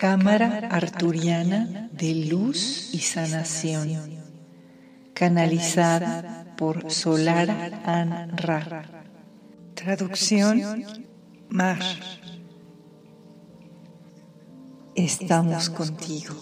Cámara Arturiana de Luz y Sanación, canalizada por Solara An Ra. Traducción: Mar. Estamos contigo.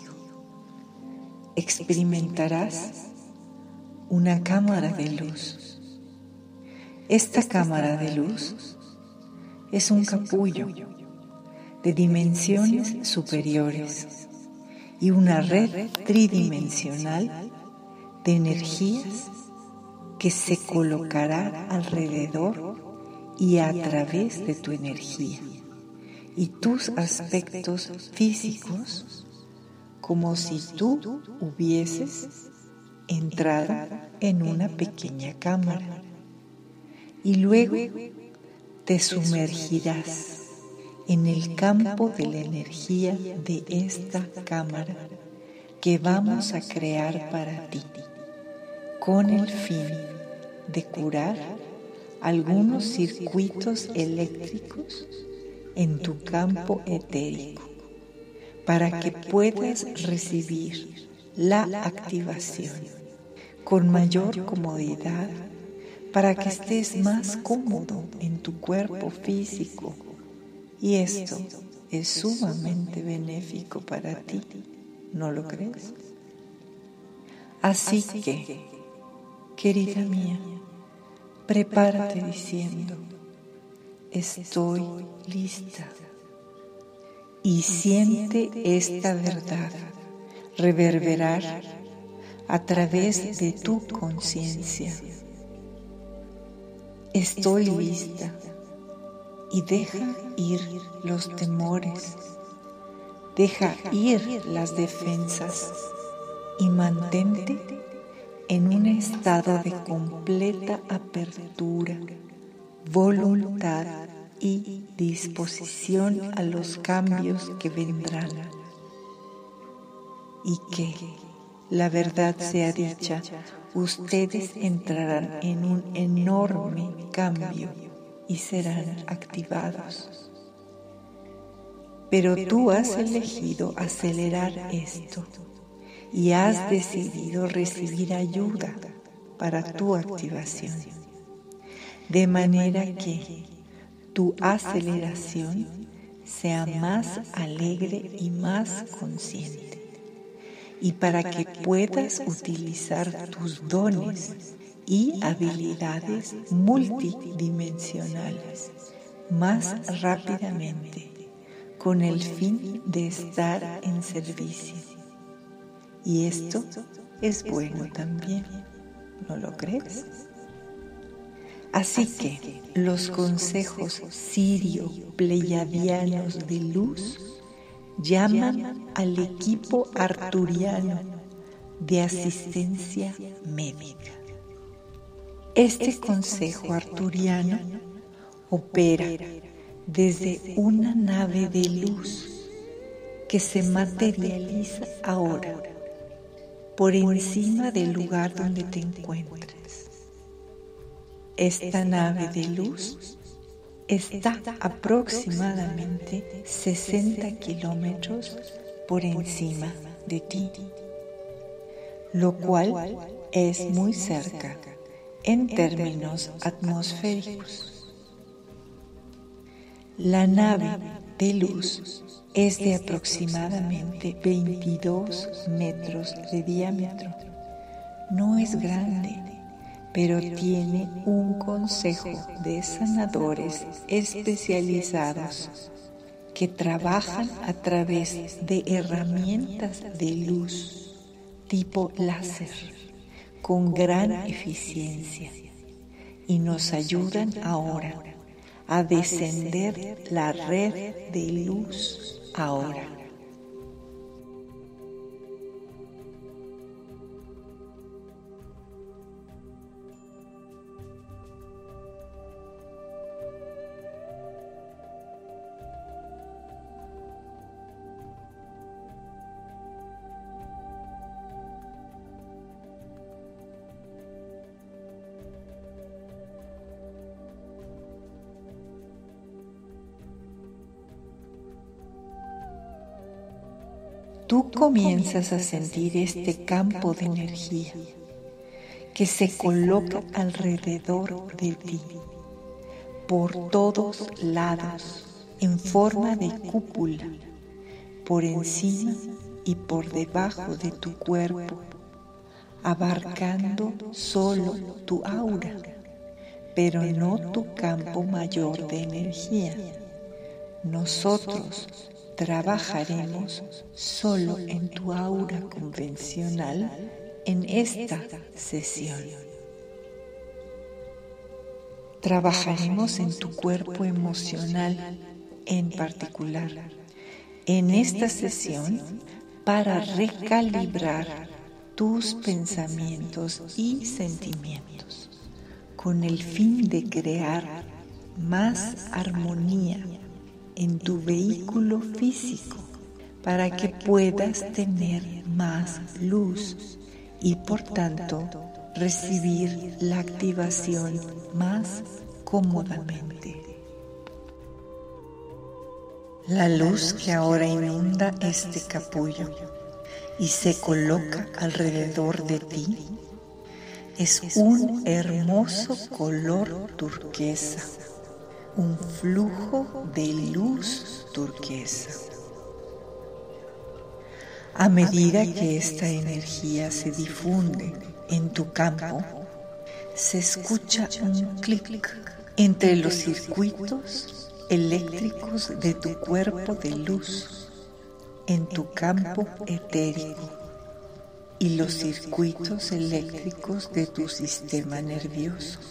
Experimentarás una cámara de luz. Esta cámara de luz es un capullo de dimensiones superiores y una red tridimensional de energías que se colocará alrededor y a través de tu energía y tus aspectos físicos, como si tú hubieses entrado en una pequeña cámara, y luego te sumergirás en el campo de la energía de esta cámara que vamos a crear para ti, con el fin de curar algunos circuitos eléctricos en tu campo etérico, para que puedas recibir la activación con mayor comodidad, para que estés más cómodo en tu cuerpo físico. Y esto es sumamente benéfico para ti, ¿no lo crees? Así que, querida mía, prepárate diciendo: estoy lista. Y siente esta verdad reverberar a través de tu conciencia. Estoy lista. Y deja ir los temores, deja ir las defensas y mantente en un estado de completa apertura, voluntad y disposición a los cambios que vendrán. Y que, la verdad sea dicha, ustedes entrarán en un enorme cambio y serán activados. Pero tú has elegido acelerar esto y has decidido recibir ayuda para tu activación, de manera que tu aceleración sea más alegre y más consciente, y para que puedas utilizar tus dones y habilidades multidimensionales más rápidamente, con el fin de estar en servicio. Y esto es bueno también, ¿no lo crees? Así que los consejos sirio-pleiadianos de luz llaman al equipo arturiano de asistencia médica. Este consejo arturiano opera desde una nave de luz que se materializa ahora por encima del lugar donde te encuentres. Esta nave de luz está aproximadamente 60 kilómetros por encima de ti, lo cual es muy cerca en términos atmosféricos. La nave de luz es de aproximadamente 22 metros de diámetro. No es grande, pero tiene un consejo de sanadores especializados que trabajan a través de herramientas de luz tipo láser con gran eficiencia, y nos ayudan ahora a descender la red de luz ahora. tú comienzas a sentir este campo de energía que se coloca alrededor de ti, por todos lados, en forma de cúpula, por encima y por debajo de tu cuerpo, abarcando solo tu aura, pero no tu campo mayor de energía. Nosotros trabajaremos solo en tu aura convencional en esta sesión. Trabajaremos en tu cuerpo emocional en particular en esta sesión para recalibrar tus pensamientos y sentimientos con el fin de crear más armonía en tu vehículo físico para que puedas tener más luz y por tanto recibir la activación más cómodamente. La luz que ahora inunda este capullo y se coloca alrededor de ti es un hermoso color turquesa, un flujo de luz turquesa. A medida que esta energía se difunde en tu campo, se escucha un clic entre los circuitos eléctricos de tu cuerpo de luz en tu campo etérico y los circuitos eléctricos de tu sistema nervioso.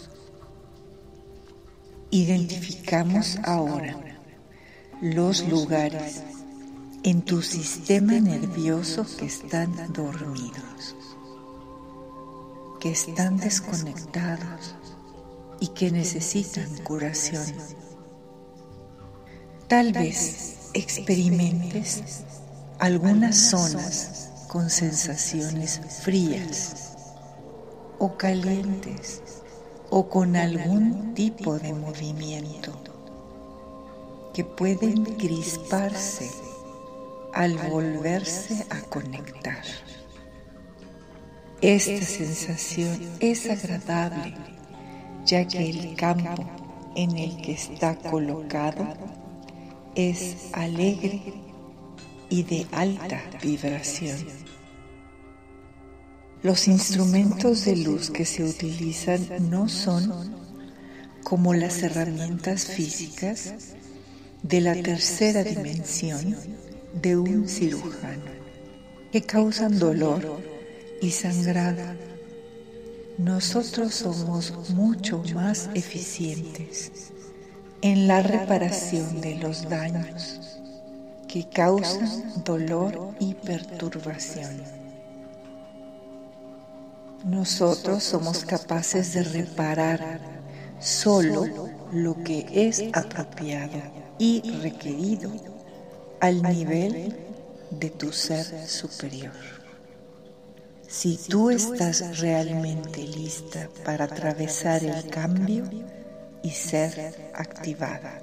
Identificamos ahora los lugares en tu sistema nervioso que están dormidos, que están desconectados y que necesitan curación. Tal vez experimentes algunas zonas con sensaciones frías o calientes o con algún tipo de movimiento que pueden crisparse al volverse a conectar. Esta sensación es agradable, ya que el campo en el que está colocado es alegre y de alta vibración. Los instrumentos de luz que se utilizan no son como las herramientas físicas de la tercera dimensión de un cirujano, que causan dolor y sangrado. Nosotros somos mucho más eficientes en la reparación de los daños que causan dolor y perturbación. Nosotros somos capaces de reparar solo lo que es apropiado y requerido al nivel de tu ser superior. Si tú estás realmente lista para atravesar el cambio y ser activada.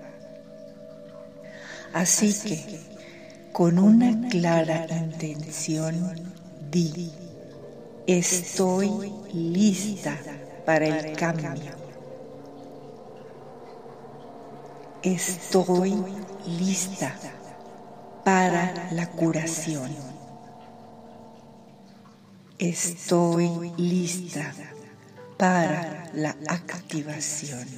Así que, con una clara intención, di: estoy lista para el cambio. Estoy lista para la curación. Estoy lista para la activación.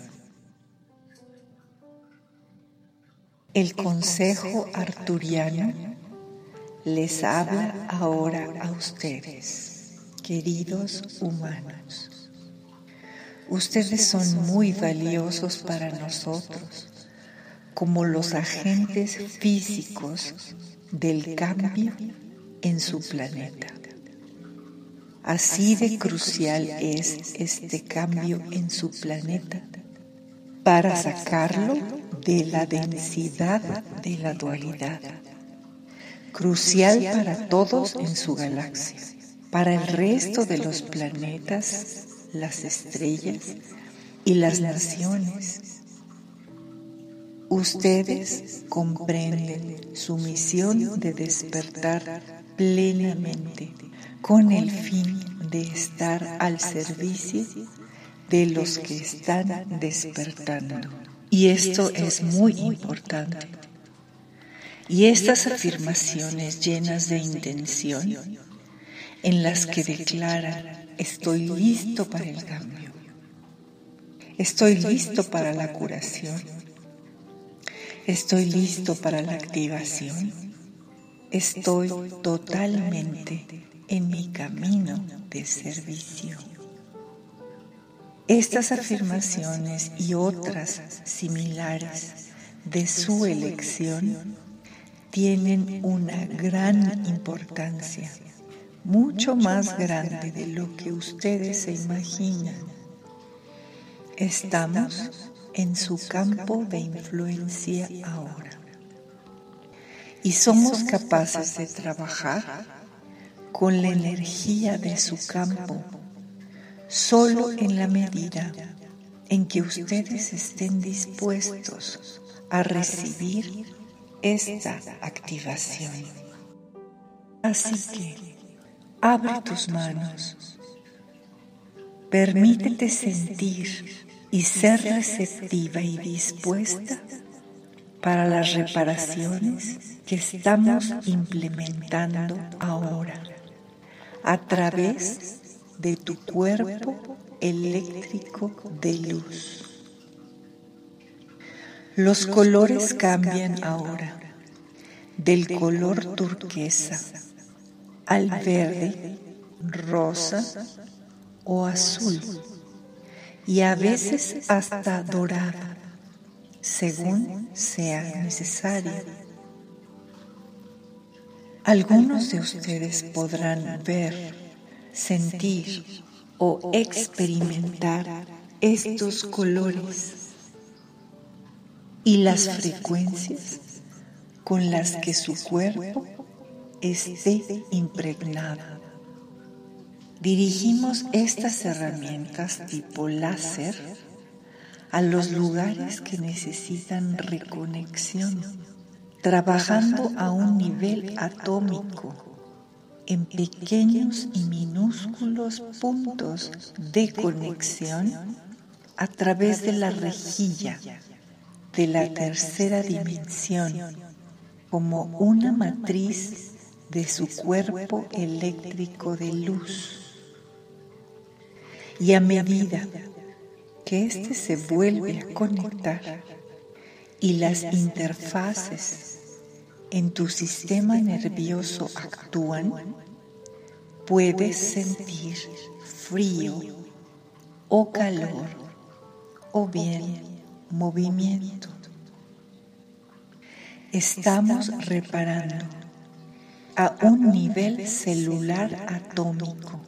El consejo arturiano les habla ahora a ustedes, queridos humanos. Ustedes son muy valiosos para nosotros, como los agentes físicos del cambio en su planeta. Así de crucial es este cambio en su planeta para sacarlo de la densidad de la dualidad. Crucial para todos en su galaxia, para el resto de los planetas, las estrellas y las naciones. Ustedes comprenden su misión de despertar plenamente con el fin de estar al servicio de los que están despertando. Y esto es muy importante. Y estas afirmaciones llenas de intención, en las que declaran: estoy listo para el cambio, estoy listo para la curación, estoy listo para la activación, estoy totalmente en mi camino de servicio. Estas afirmaciones y otras similares de su elección tienen una gran importancia, mucho más grande de lo que ustedes se imaginan. Estamos en su campo de influencia ahora y somos capaces de trabajar con la energía de su campo solo en la medida en que ustedes estén dispuestos a recibir esta activación. Así que abre tus manos, permítete sentir y ser receptiva y dispuesta para las reparaciones que estamos implementando ahora a través de tu cuerpo eléctrico de luz. Los colores cambian ahora del color turquesa al verde, rosa o azul, y a veces hasta dorado, según sea necesario. Algunos de ustedes podrán ver, sentir o experimentar estos colores y las frecuencias con las que su cuerpo esté impregnado. Dirigimos estas herramientas tipo láser a los lugares que necesitan reconexión, trabajando a un nivel atómico en pequeños y minúsculos puntos de conexión a través de la rejilla de la tercera dimensión, como una matriz de su cuerpo eléctrico de luz. Y a medida que éste se vuelve a conectar y las interfaces en tu sistema nervioso actúan, puedes sentir frío o calor o bien movimiento. Estamos reparando a un nivel celular atómico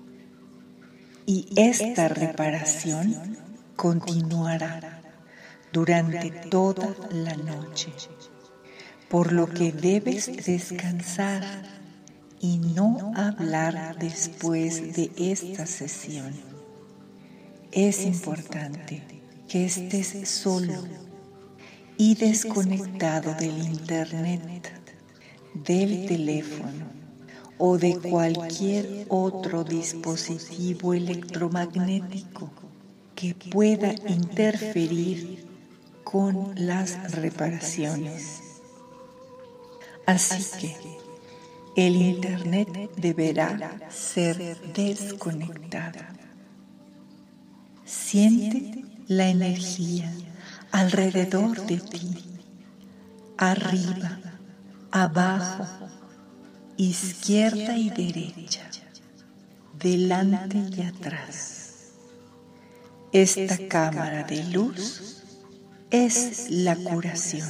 y esta reparación continuará durante toda la noche, por lo que debes descansar y no hablar después de esta sesión. Es importante que estés solo y desconectado del internet, del teléfono o de cualquier otro dispositivo electromagnético que pueda interferir con las reparaciones. Así que el internet deberá ser desconectado. Siente la energía alrededor de ti, arriba, abajo, izquierda y derecha, delante y atrás. Esta cámara de luz es la curación.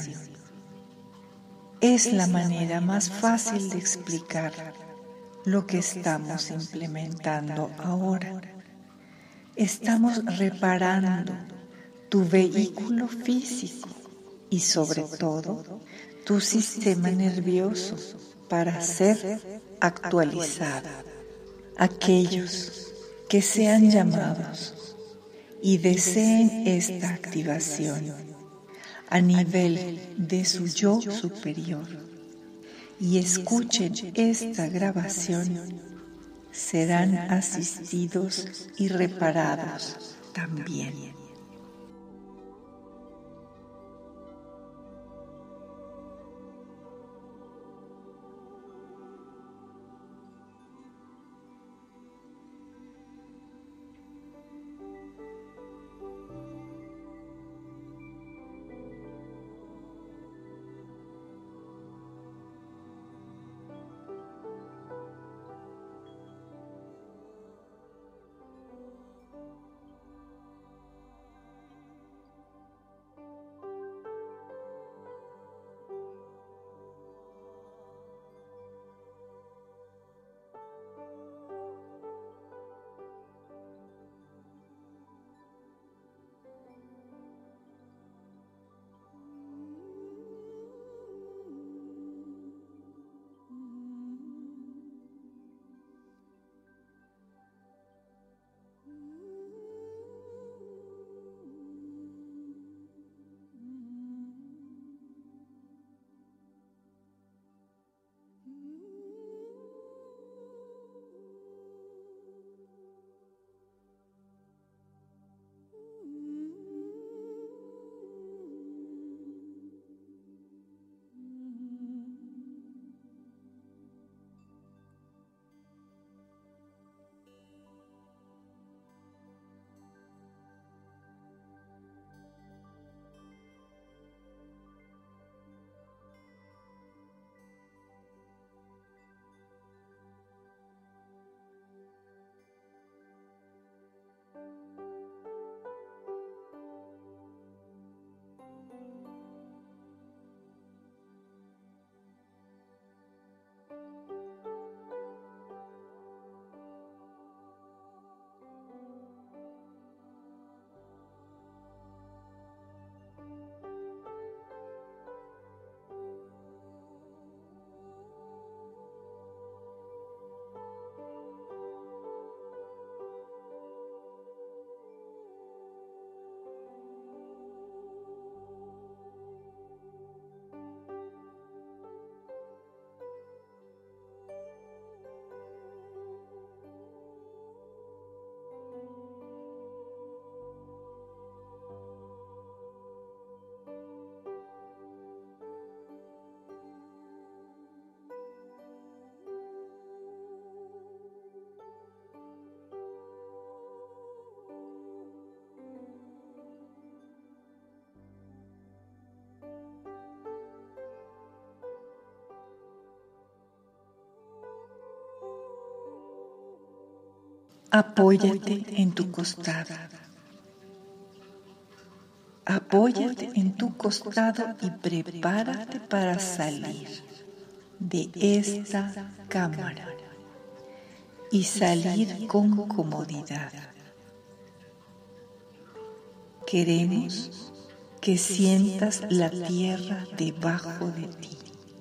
Es la manera más fácil de explicar lo que estamos implementando ahora. Estamos reparando tu vehículo físico y sobre todo tu sistema nervioso para ser actualizado. Aquellos que sean llamados y deseen esta activación a nivel de su yo superior y escuchen esta grabación, serán asistidos y reparados también. Apóyate en tu costado. Apóyate en tu costado y prepárate para salir de esta cámara y salir con comodidad. Queremos que sientas la tierra debajo de ti.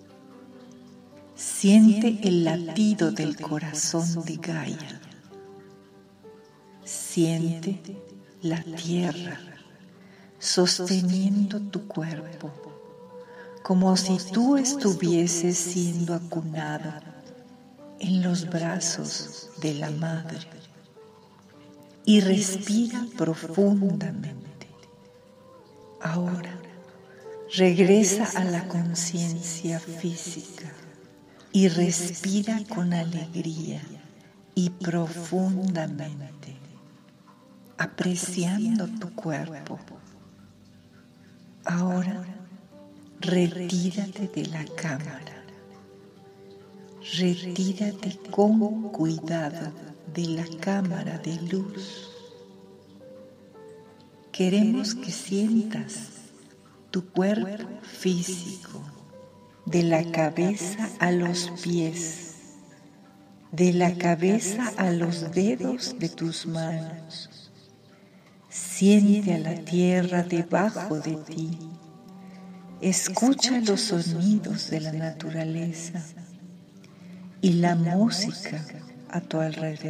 Siente el latido del corazón de Gaia. Siente la tierra sosteniendo tu cuerpo, como si tú estuvieses siendo acunado en los brazos de la madre. Y respira profundamente. Ahora regresa a la conciencia física y respira con alegría y profundamente, apreciando tu cuerpo. Ahora retírate de la cámara. Retírate con cuidado de la cámara de luz. Queremos que sientas tu cuerpo físico, de la cabeza a los pies, de la cabeza a los dedos de tus manos. Siente a la tierra debajo de ti. Escucha los sonidos de la naturaleza y la música a tu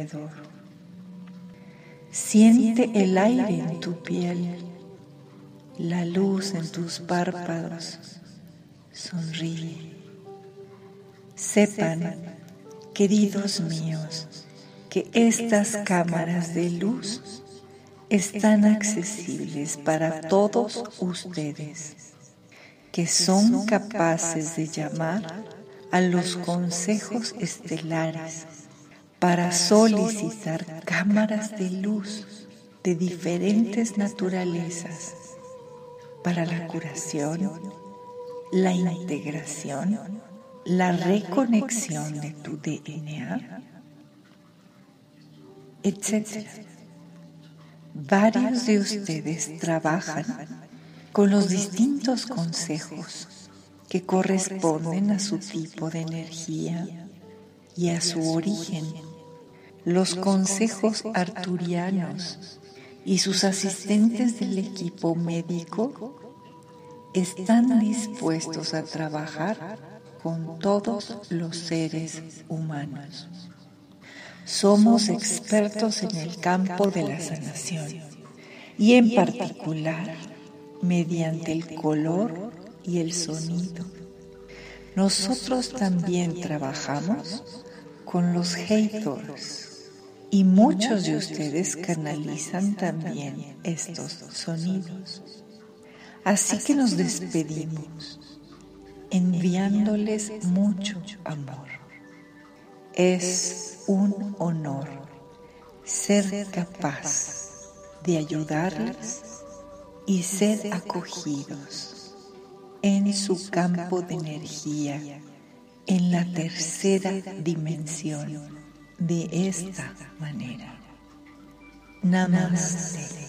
alrededor. Siente el aire en tu piel, la luz en tus párpados. Sonríe. Sepan, queridos míos, que estas cámaras de luz están accesibles para todos ustedes, que son capaces de llamar a los consejos estelares para solicitar cámaras de luz de diferentes naturalezas para la curación, la integración, la reconexión de tu DNA, etc. Varios de ustedes trabajan con los distintos consejos que corresponden a su tipo de energía y a su origen. Los consejos arturianos y sus asistentes del equipo médico están dispuestos a trabajar con todos los seres humanos. Somos expertos en el campo de la sanación y en particular mediante el color y el sonido. Nosotros también trabajamos con los haters y muchos de ustedes canalizan también estos sonidos. Así que nos despedimos enviándoles mucho amor. Es un honor ser capaz de ayudarles y ser acogidos en su campo de energía en la tercera dimensión de esta manera. Namaste.